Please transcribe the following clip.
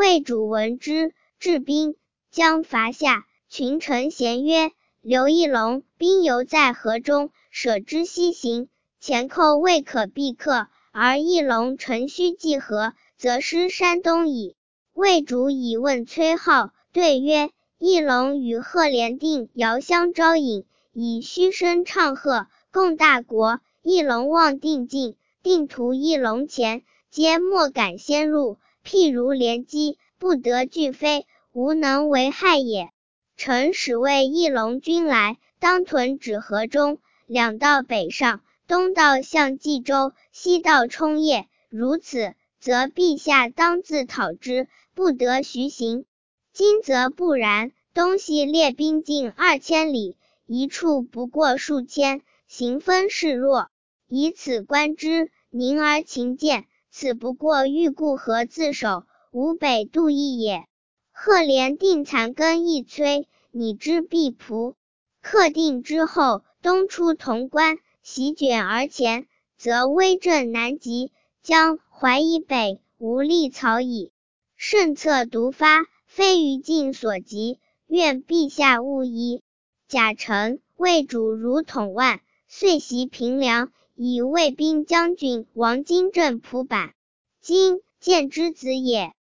魏主闻之，置兵将伐下。群臣咸曰：刘义隆兵犹在河中，舍之西行，前寇未可避克，而义隆乘虚济河，则失山东矣。魏主以问崔颢，对曰：义隆与赫连定遥相招引，以虚声唱和，共大国。义隆望定进，定图义隆前，皆莫敢先入，譬如连击，不得俱飞，无能为害也。臣使谓义隆军来，当屯止河中，两道北上，东道向冀州，西道冲邺。如此，则陛下当自讨之，不得徐行。今则不然，东西列兵近2000里，一处不过数千，行分势弱。以此观之，宁而勤俭，此不过欲固河自守，无北渡易也。赫连定残羹一摧，拟之必仆。克定之后，东出潼关，席卷而前，则威震南极，江淮以北无力曹矣。胜策独发，非于晋所及，愿陛下勿疑。贾臣、魏主如统万，遂袭平凉，以卫兵将军王金正蒲坂，今建之子也。